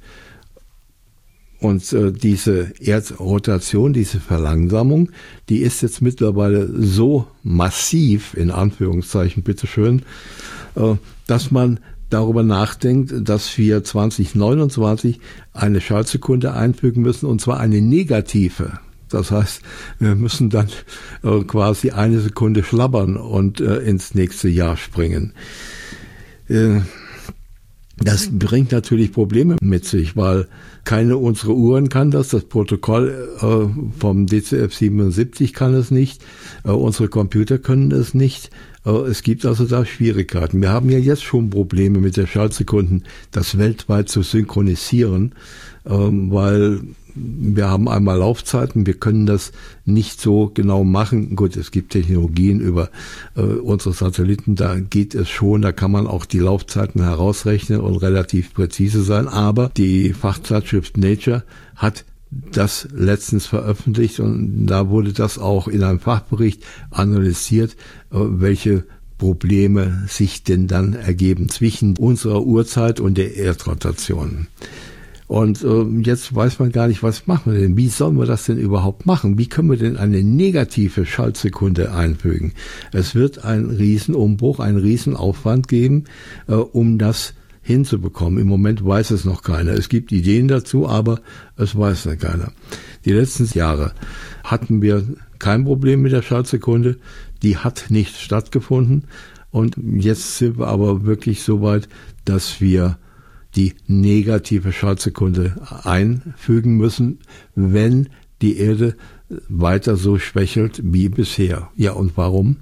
Und äh, diese Erdrotation, diese Verlangsamung, die ist jetzt mittlerweile so massiv, in Anführungszeichen bitteschön, äh, dass man darüber nachdenkt, dass wir zwanzig neunundzwanzig eine Schaltsekunde einfügen müssen, und zwar eine negative. Das heißt, wir müssen dann äh, quasi eine Sekunde schlabbern und äh, ins nächste Jahr springen. Äh, Das bringt natürlich Probleme mit sich, weil keine unserer Uhren kann das, das Protokoll äh, vom D C F siebenundsiebzig kann es nicht, äh, unsere Computer können es nicht. Äh, es gibt also da Schwierigkeiten. Wir haben ja jetzt schon Probleme mit der Schaltsekunden, das weltweit zu synchronisieren, äh, weil wir haben einmal Laufzeiten, wir können das nicht so genau machen. Gut, es gibt Technologien über äh, unsere Satelliten, da geht es schon, da kann man auch die Laufzeiten herausrechnen und relativ präzise sein, aber die Fachzeitschrift Nature hat das letztens veröffentlicht und da wurde das auch in einem Fachbericht analysiert, äh, welche Probleme sich denn dann ergeben zwischen unserer Uhrzeit und der Erdrotation. Und äh, jetzt weiß man gar nicht, was machen wir denn? Wie sollen wir das denn überhaupt machen? Wie können wir denn eine negative Schaltsekunde einfügen? Es wird ein Riesenumbruch, einen Riesenaufwand geben, äh, um das hinzubekommen. Im Moment weiß es noch keiner. Es gibt Ideen dazu, aber es weiß noch keiner. Die letzten Jahre hatten wir kein Problem mit der Schaltsekunde. Die hat nicht stattgefunden. Und jetzt sind wir aber wirklich so weit, dass wir die negative Schaltsekunde einfügen müssen, wenn die Erde weiter so schwächelt wie bisher. Ja, und warum?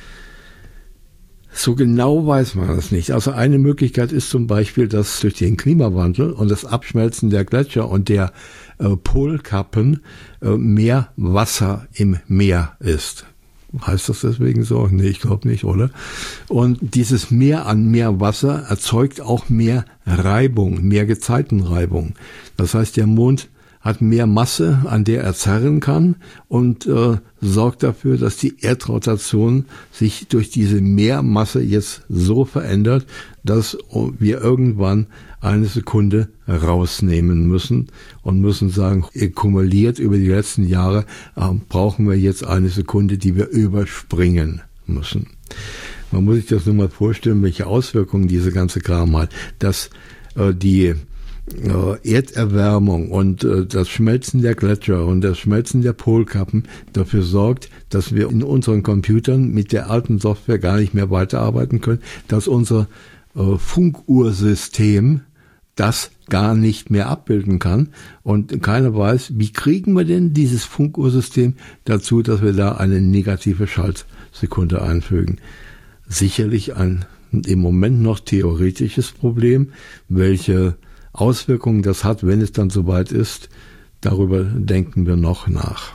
So genau weiß man das nicht. Also eine Möglichkeit ist zum Beispiel, dass durch den Klimawandel und das Abschmelzen der Gletscher und der äh, Polkappen äh, mehr Wasser im Meer ist. Heißt das deswegen so? Nee, ich glaube nicht, oder? Und dieses Mehr an mehr Wasser erzeugt auch mehr Reibung, mehr Gezeitenreibung. Das heißt, der Mond hat mehr Masse, an der er zerren kann und äh, sorgt dafür, dass die Erdrotation sich durch diese Mehrmasse jetzt so verändert, dass wir irgendwann eine Sekunde rausnehmen müssen und müssen sagen, kumuliert über die letzten Jahre äh, brauchen wir jetzt eine Sekunde, die wir überspringen müssen. Man muss sich das nur mal vorstellen, welche Auswirkungen diese ganze Kram hat, dass äh, die Erderwärmung und das Schmelzen der Gletscher und das Schmelzen der Polkappen dafür sorgt, dass wir in unseren Computern mit der alten Software gar nicht mehr weiterarbeiten können, dass unser Funkuhrsystem das gar nicht mehr abbilden kann. Und keiner weiß, wie kriegen wir denn dieses Funkuhrsystem dazu, dass wir da eine negative Schaltsekunde einfügen. Sicherlich ein im Moment noch theoretisches Problem. Welche Auswirkungen das hat, wenn es dann soweit ist, darüber denken wir noch nach.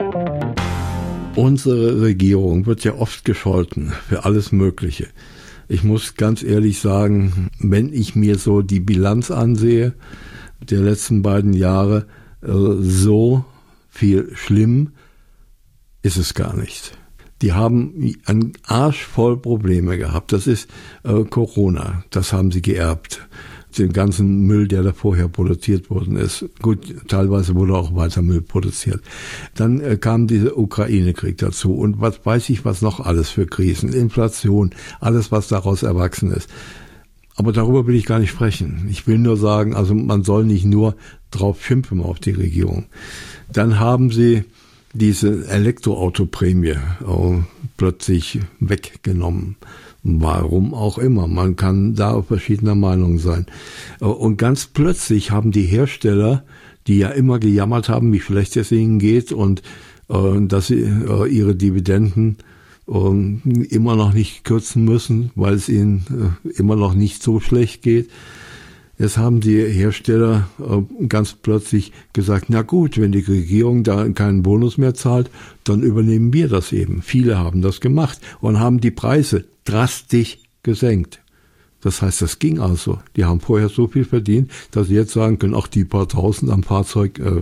Unsere Regierung wird ja oft gescholten für alles Mögliche. Ich muss ganz ehrlich sagen, wenn ich mir so die Bilanz ansehe der letzten beiden Jahre, so viel schlimm ist es gar nicht. Die haben einen Arsch voll Probleme gehabt. Das ist äh, Corona. Das haben sie geerbt. Den ganzen Müll, der da vorher produziert worden ist. Gut, teilweise wurde auch weiter Müll produziert. Dann äh, kam dieser Ukraine-Krieg dazu. Und was weiß ich, was noch alles für Krisen. Inflation, alles, was daraus erwachsen ist. Aber darüber will ich gar nicht sprechen. Ich will nur sagen, also man soll nicht nur drauf schimpfen auf die Regierung. Dann haben sie diese Elektroautoprämie oh, plötzlich weggenommen. Warum auch immer. Man kann da auf verschiedener Meinung sein. Und ganz plötzlich haben die Hersteller, die ja immer gejammert haben, wie schlecht es ihnen geht und äh, dass sie äh, ihre Dividenden äh, immer noch nicht kürzen müssen, weil es ihnen äh, immer noch nicht so schlecht geht. Jetzt haben die Hersteller äh, ganz plötzlich gesagt, na gut, wenn die Regierung da keinen Bonus mehr zahlt, dann übernehmen wir das eben. Viele haben das gemacht und haben die Preise drastisch gesenkt. Das heißt, das ging also. Die haben vorher so viel verdient, dass sie jetzt sagen können, ach, die paar Tausend am Fahrzeug, äh,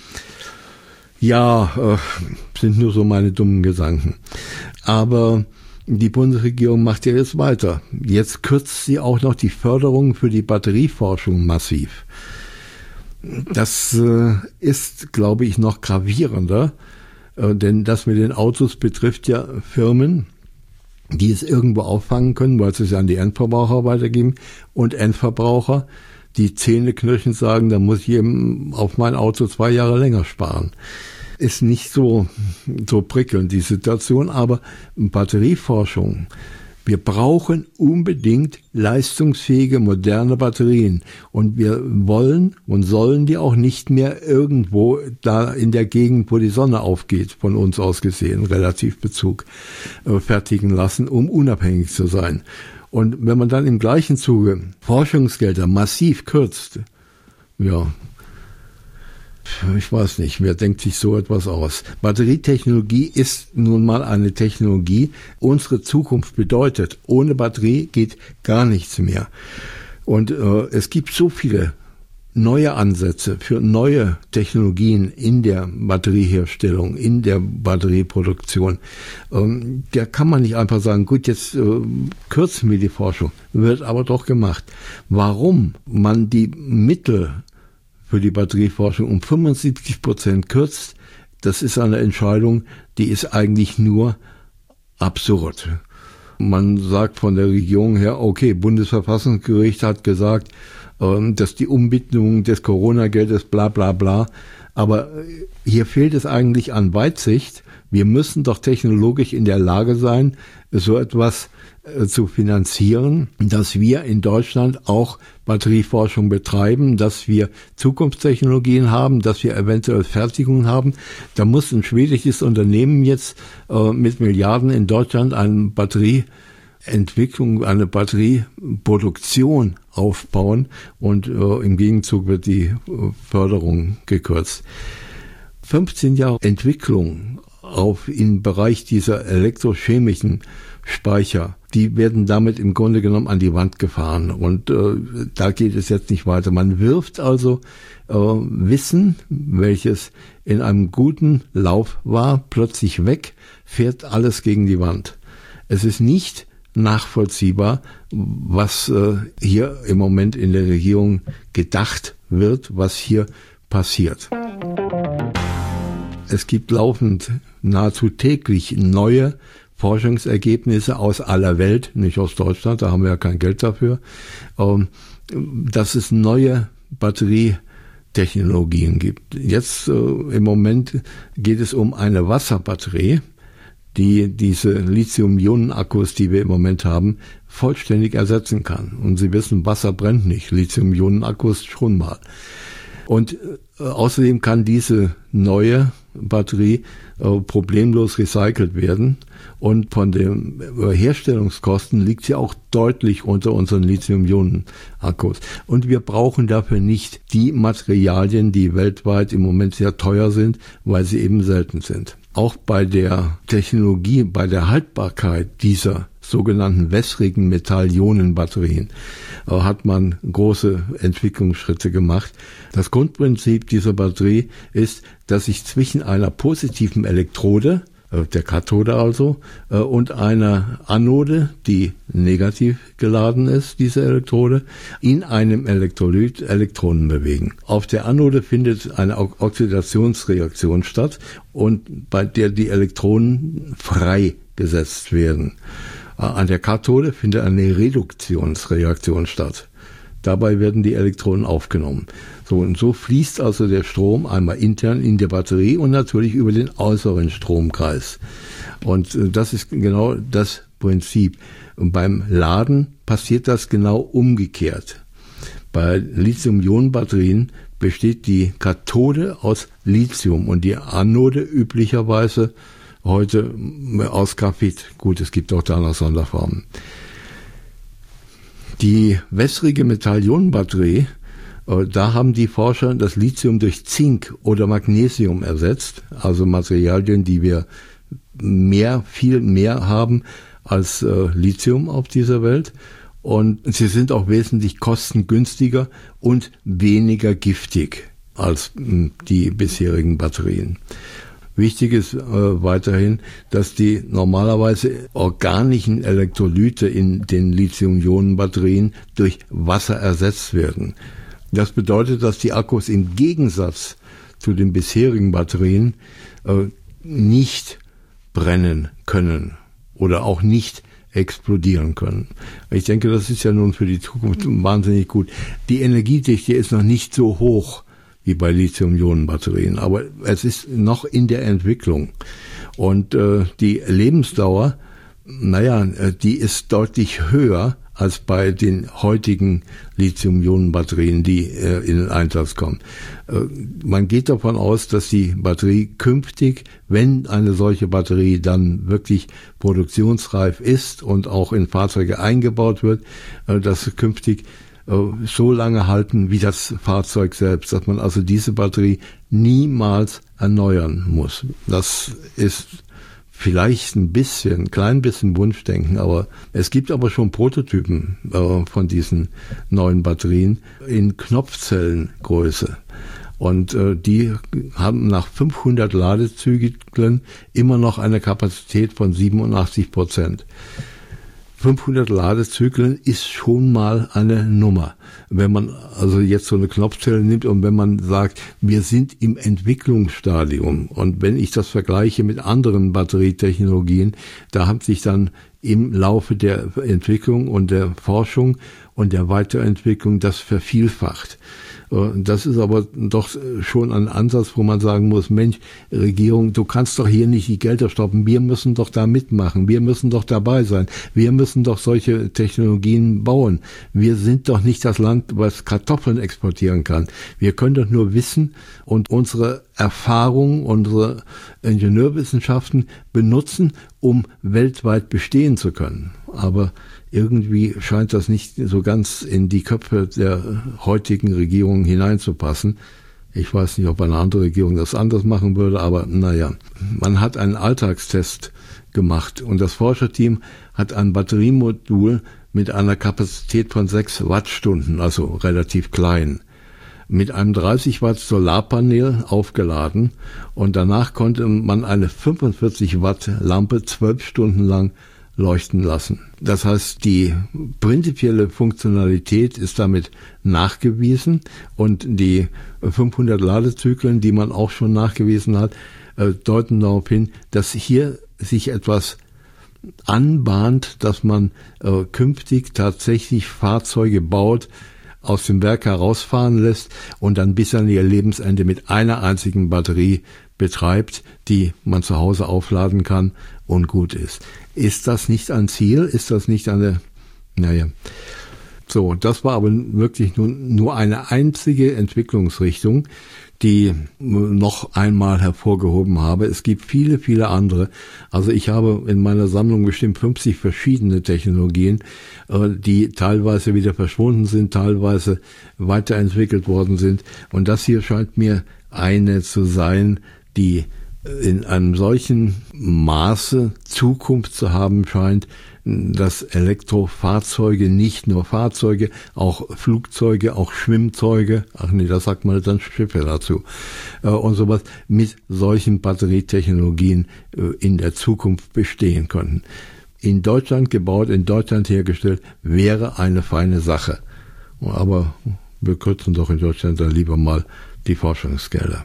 ja, äh, sind nur so meine dummen Gedanken. Aber die Bundesregierung macht ja jetzt weiter. Jetzt kürzt sie auch noch die Förderung für die Batterieforschung massiv. Das äh, ist, glaube ich, noch gravierender, äh, denn das mit den Autos betrifft ja Firmen, die es irgendwo auffangen können, weil sie es ja an die Endverbraucher weitergeben, und Endverbraucher, die zähneknirschend sagen, da muss ich eben auf mein Auto zwei Jahre länger sparen. Ist nicht so, so prickelnd, die Situation, aber Batterieforschung. Wir brauchen unbedingt leistungsfähige, moderne Batterien. Und wir wollen und sollen die auch nicht mehr irgendwo da in der Gegend, wo die Sonne aufgeht, von uns aus gesehen, Relativbezug, äh, fertigen lassen, um unabhängig zu sein. Und wenn man dann im gleichen Zuge Forschungsgelder massiv kürzt, ja, ich weiß nicht, wer denkt sich so etwas aus? Batterietechnologie ist nun mal eine Technologie. Unsere Zukunft bedeutet, ohne Batterie geht gar nichts mehr. Und äh, es gibt so viele neue Ansätze für neue Technologien in der Batterieherstellung, in der Batterieproduktion. Ähm, da kann man nicht einfach sagen, gut, jetzt äh, kürzen wir die Forschung. Wird aber doch gemacht. Warum man die Mittel für die Batterieforschung um fünfundsiebzig Prozent kürzt, das ist eine Entscheidung, die ist eigentlich nur absurd. Man sagt von der Regierung her, okay, Bundesverfassungsgericht hat gesagt, dass die Umbindung des Corona-Geldes bla bla bla, aber hier fehlt es eigentlich an Weitsicht. Wir müssen doch technologisch in der Lage sein, so etwas äh, zu finanzieren, dass wir in Deutschland auch Batterieforschung betreiben, dass wir Zukunftstechnologien haben, dass wir eventuell Fertigungen haben. Da muss ein schwedisches Unternehmen jetzt äh, mit Milliarden in Deutschland eine Batterieentwicklung, eine Batterieproduktion aufbauen und äh, im Gegenzug wird die äh, Förderung gekürzt. fünfzehn Jahre Entwicklung auf im Bereich dieser elektrochemischen Speicher, die werden damit im Grunde genommen an die Wand gefahren und äh, da geht es jetzt nicht weiter. Man wirft also äh, Wissen, welches in einem guten Lauf war, plötzlich weg, fährt alles gegen die Wand. Es ist nicht nachvollziehbar, was äh, hier im Moment in der Regierung gedacht wird, was hier passiert. Es gibt laufend nahezu täglich neue Forschungsergebnisse aus aller Welt, nicht aus Deutschland, da haben wir ja kein Geld dafür, dass es neue Batterietechnologien gibt. Jetzt äh, im Moment geht es um eine Wasserbatterie, die diese Lithium-Ionen-Akkus, die wir im Moment haben, vollständig ersetzen kann. Und Sie wissen, Wasser brennt nicht, Lithium-Ionen-Akkus schon mal. Und äh, außerdem kann diese neue Batterie äh, problemlos recycelt werden. Und von den äh, Herstellungskosten liegt sie auch deutlich unter unseren Lithium-Ionen-Akkus. Und wir brauchen dafür nicht die Materialien, die weltweit im Moment sehr teuer sind, weil sie eben selten sind. Auch bei der Technologie, bei der Haltbarkeit dieser sogenannten wässrigen Metall-Ionen-Batterien äh, hat man große Entwicklungsschritte gemacht. Das Grundprinzip dieser Batterie ist, dass sich zwischen einer positiven Elektrode, äh, der Kathode also, äh, und einer Anode, die negativ geladen ist, diese Elektrode, in einem Elektrolyt Elektronen bewegen. Auf der Anode findet eine Oxidationsreaktion statt und bei der die Elektronen freigesetzt werden. An der Kathode findet eine Reduktionsreaktion statt. Dabei werden die Elektronen aufgenommen. So und so fließt also der Strom einmal intern in der Batterie und natürlich über den äußeren Stromkreis. Und das ist genau das Prinzip. Und beim Laden passiert das genau umgekehrt. Bei Lithium-Ionen-Batterien besteht die Kathode aus Lithium und die Anode üblicherweise heute aus Graphit. Gut, es gibt auch da noch Sonderformen. Die wässrige Metall-Ionen-Batterie, äh, da haben die Forscher das Lithium durch Zink oder Magnesium ersetzt, also Materialien, die wir mehr, viel mehr haben als äh, Lithium auf dieser Welt. Und sie sind auch wesentlich kostengünstiger und weniger giftig als mh, die bisherigen Batterien. Wichtig ist äh, weiterhin, dass die normalerweise organischen Elektrolyte in den Lithium-Ionen-Batterien durch Wasser ersetzt werden. Das bedeutet, dass die Akkus im Gegensatz zu den bisherigen Batterien äh, nicht brennen können oder auch nicht explodieren können. Ich denke, das ist ja nun für die Zukunft wahnsinnig gut. Die Energiedichte ist noch nicht so hoch wie bei Lithium-Ionen-Batterien, aber es ist noch in der Entwicklung. Und äh, die Lebensdauer, naja, die ist deutlich höher als bei den heutigen Lithium-Ionen-Batterien, die äh, in den Einsatz kommen. Äh, man geht davon aus, dass die Batterie künftig, wenn eine solche Batterie dann wirklich produktionsreif ist und auch in Fahrzeuge eingebaut wird, äh, dass sie künftig so lange halten wie das Fahrzeug selbst, dass man also diese Batterie niemals erneuern muss. Das ist vielleicht ein bisschen, ein klein bisschen Wunschdenken, aber es gibt aber schon Prototypen äh, von diesen neuen Batterien in Knopfzellengröße. Und äh, die haben nach fünfhundert Ladezyklen immer noch eine Kapazität von siebenundachtzig Prozent. fünfhundert Ladezyklen ist schon mal eine Nummer. Wenn man also jetzt so eine Knopfzelle nimmt und wenn man sagt, wir sind im Entwicklungsstadium und wenn ich das vergleiche mit anderen Batterietechnologien, da hat sich dann im Laufe der Entwicklung und der Forschung und der Weiterentwicklung das vervielfacht. Das ist aber doch schon ein Ansatz, wo man sagen muss, Mensch, Regierung, du kannst doch hier nicht die Gelder stoppen. Wir müssen doch da mitmachen. Wir müssen doch dabei sein. Wir müssen doch solche Technologien bauen. Wir sind doch nicht das Land, was Kartoffeln exportieren kann. Wir können doch nur Wissen und unsere Erfahrungen, unsere Ingenieurwissenschaften benutzen, um weltweit bestehen zu können. Aber irgendwie scheint das nicht so ganz in die Köpfe der heutigen Regierung hineinzupassen. Ich weiß nicht, ob eine andere Regierung das anders machen würde, aber naja. Man hat einen Alltagstest gemacht und das Forscherteam hat ein Batteriemodul mit einer Kapazität von sechs Wattstunden, also relativ klein, mit einem dreißig Watt Solarpanel aufgeladen und danach konnte man eine fünfundvierzig Watt Lampe zwölf Stunden lang leuchten lassen. Das heißt, die prinzipielle Funktionalität ist damit nachgewiesen und die fünfhundert Ladezyklen, die man auch schon nachgewiesen hat, deuten darauf hin, dass hier sich etwas anbahnt, dass man künftig tatsächlich Fahrzeuge baut, aus dem Werk herausfahren lässt und dann bis an ihr Lebensende mit einer einzigen Batterie betreibt, die man zu Hause aufladen kann und gut ist. Ist das nicht ein Ziel? Ist das nicht eine, naja. So, das war aber wirklich nur, nur eine einzige Entwicklungsrichtung, die noch einmal hervorgehoben habe. Es gibt viele, viele andere. Also ich habe in meiner Sammlung bestimmt fünfzig verschiedene Technologien, die teilweise wieder verschwunden sind, teilweise weiterentwickelt worden sind. Und das hier scheint mir eine zu sein, die in einem solchen Maße Zukunft zu haben scheint, dass Elektrofahrzeuge, nicht nur Fahrzeuge, auch Flugzeuge, auch Schwimmzeuge, ach nee, das sagt man dann Schiffe dazu, äh, und sowas, mit solchen Batterietechnologien äh, in der Zukunft bestehen könnten. In Deutschland gebaut, in Deutschland hergestellt, wäre eine feine Sache. Aber wir kürzen doch in Deutschland dann lieber mal die Forschungsgelder.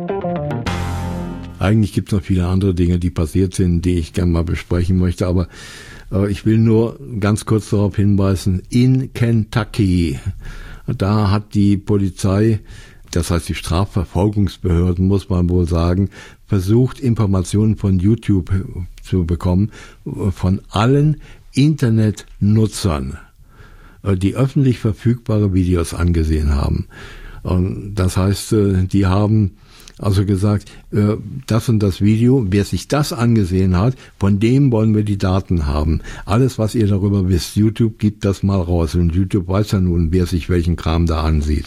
Eigentlich gibt es noch viele andere Dinge, die passiert sind, die ich gerne mal besprechen möchte, aber äh, ich will nur ganz kurz darauf hinweisen, in Kentucky, da hat die Polizei, das heißt die Strafverfolgungsbehörden, muss man wohl sagen, versucht, Informationen von YouTube zu bekommen, von allen Internetnutzern, äh, die öffentlich verfügbare Videos angesehen haben. Und das heißt, äh, die haben also gesagt, äh, das und das Video, wer sich das angesehen hat, von dem wollen wir die Daten haben. Alles, was ihr darüber wisst, YouTube gibt das mal raus. Und YouTube weiß ja nun, wer sich welchen Kram da ansieht.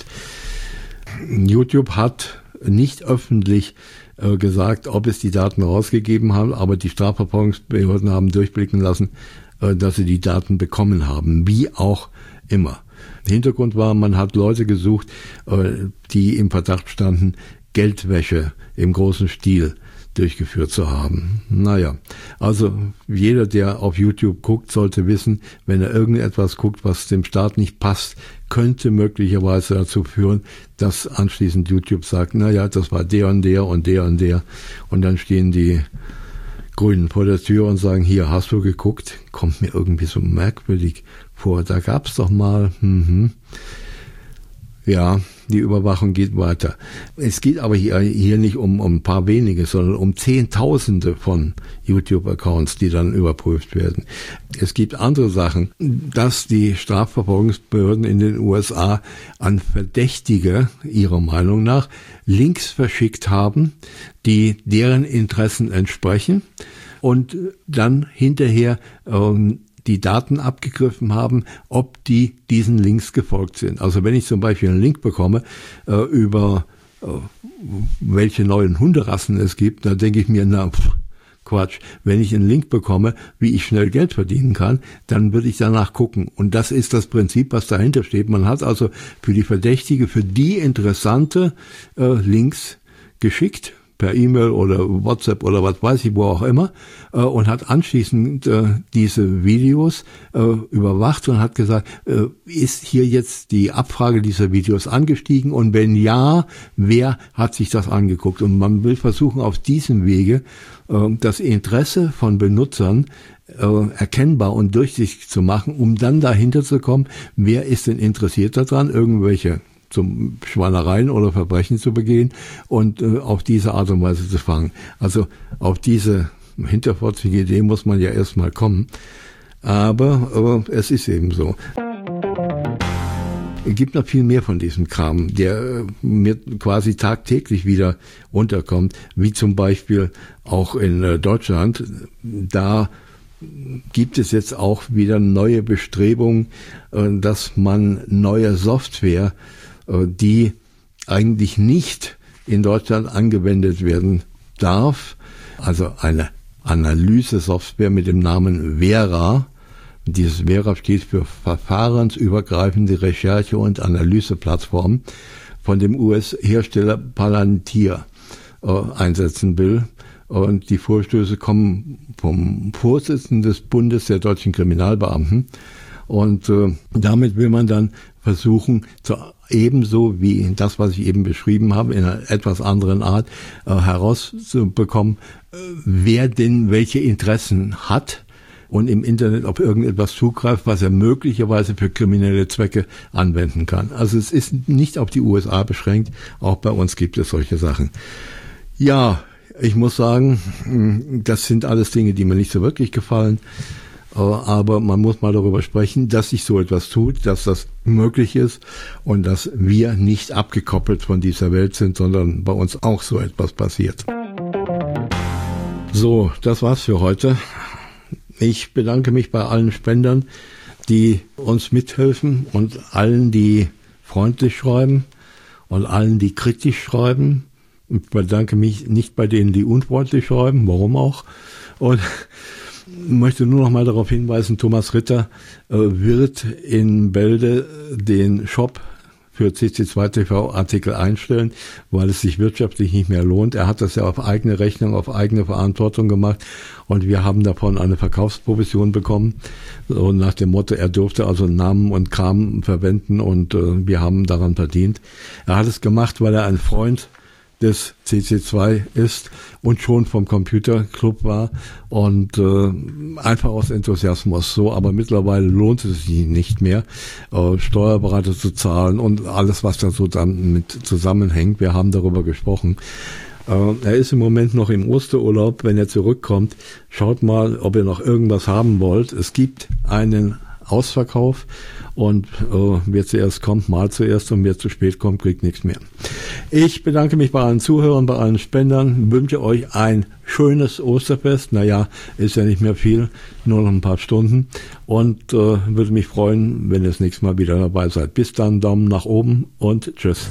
YouTube hat nicht öffentlich äh, gesagt, ob es die Daten rausgegeben haben, aber die Strafverfolgungsbehörden haben durchblicken lassen, äh, dass sie die Daten bekommen haben, wie auch immer. Hintergrund war, man hat Leute gesucht, äh, die im Verdacht standen, Geldwäsche im großen Stil durchgeführt zu haben. Naja, also jeder, der auf YouTube guckt, sollte wissen, wenn er irgendetwas guckt, was dem Staat nicht passt, könnte möglicherweise dazu führen, dass anschließend YouTube sagt, naja, das war der und der und der und der. Und dann stehen die Grünen vor der Tür und sagen, hier, hast du geguckt? Kommt mir irgendwie so merkwürdig vor. Da gab's doch mal, mhm. Ja, die Überwachung geht weiter. Es geht aber hier, hier nicht um, um ein paar wenige, sondern um Zehntausende von YouTube-Accounts, die dann überprüft werden. Es gibt andere Sachen, dass die Strafverfolgungsbehörden in den U S A an Verdächtige, ihrer Meinung nach, Links verschickt haben, die deren Interessen entsprechen und dann hinterher ähm, die Daten abgegriffen haben, ob die diesen Links gefolgt sind. Also wenn ich zum Beispiel einen Link bekomme äh, über äh, welche neuen Hunderassen es gibt, dann denke ich mir, na pff, Quatsch. Wenn ich einen Link bekomme, wie ich schnell Geld verdienen kann, dann würde ich danach gucken. Und das ist das Prinzip, was dahinter steht. Man hat also für die Verdächtige, für die interessante äh, Links geschickt, per E-Mail oder WhatsApp oder was weiß ich, wo auch immer, äh, und hat anschließend äh, diese Videos äh, überwacht und hat gesagt, äh, ist hier jetzt die Abfrage dieser Videos angestiegen und wenn ja, wer hat sich das angeguckt? Und man will versuchen, auf diesem Wege äh, das Interesse von Benutzern äh, erkennbar und durchsichtig zu machen, um dann dahinter zu kommen, wer ist denn interessiert daran, irgendwelche zum Schweinereien oder Verbrechen zu begehen und äh, auf diese Art und Weise zu fangen. Also auf diese hinterfotzige Idee muss man ja erstmal kommen. Aber, aber es ist eben so. Es gibt noch viel mehr von diesem Kram, der äh, mir quasi tagtäglich wieder unterkommt, wie zum Beispiel auch in äh, Deutschland. Da gibt es jetzt auch wieder neue Bestrebungen, äh, dass man neue Software, die eigentlich nicht in Deutschland angewendet werden darf. Also eine Analyse-Software mit dem Namen Vera. Dieses Vera steht für verfahrensübergreifende Recherche- und Analyseplattform, von dem U S-Hersteller Palantir äh, einsetzen will. Und die Vorstöße kommen vom Vorsitzenden des Bundes der deutschen Kriminalbeamten. Und äh, damit will man dann versuchen, zu, ebenso wie das, was ich eben beschrieben habe, in einer etwas anderen Art äh, herauszubekommen, äh, wer denn welche Interessen hat, und im Internet auf irgendetwas zugreift, was er möglicherweise für kriminelle Zwecke anwenden kann. Also es ist nicht auf die U S A beschränkt, auch bei uns gibt es solche Sachen. Ja, ich muss sagen, das sind alles Dinge, die mir nicht so wirklich gefallen. Aber man muss mal darüber sprechen, dass sich so etwas tut, dass das möglich ist und dass wir nicht abgekoppelt von dieser Welt sind, sondern bei uns auch so etwas passiert. So, das war's für heute. Ich bedanke mich bei allen Spendern, die uns mithelfen und allen, die freundlich schreiben und allen, die kritisch schreiben. Ich bedanke mich nicht bei denen, die unfreundlich schreiben, warum auch. Und möchte nur noch mal darauf hinweisen, Thomas Ritter äh, wird in Bälde den Shop für C C zwei T V Artikel einstellen, weil es sich wirtschaftlich nicht mehr lohnt. Er hat das ja auf eigene Rechnung, auf eigene Verantwortung gemacht und wir haben davon eine Verkaufsprovision bekommen. So nach dem Motto, er durfte also Namen und Kram verwenden und äh, wir haben daran verdient. Er hat es gemacht, weil er ein Freund des C C zwei ist und schon vom Computerclub war und äh, einfach aus Enthusiasmus so, aber mittlerweile lohnt es sich nicht mehr, äh, Steuerberater zu zahlen und alles, was da so dann mit zusammenhängt. Wir haben darüber gesprochen. Äh, er ist im Moment noch im Osterurlaub. Wenn er zurückkommt, schaut mal, ob ihr noch irgendwas haben wollt. Es gibt einen Ausverkauf und äh, wer zuerst kommt, mal zuerst und wer zu spät kommt, kriegt nichts mehr. Ich bedanke mich bei allen Zuhörern, bei allen Spendern, wünsche euch ein schönes Osterfest. Naja, ist ja nicht mehr viel, nur noch ein paar Stunden und äh, würde mich freuen, wenn ihr das nächste Mal wieder dabei seid. Bis dann, Daumen nach oben und tschüss.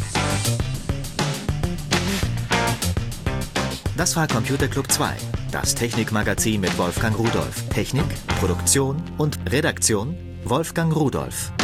Das war Computer Club zwei, das Technikmagazin mit Wolfgang Rudolph. Technik, Produktion und Redaktion Wolfgang Rudolph.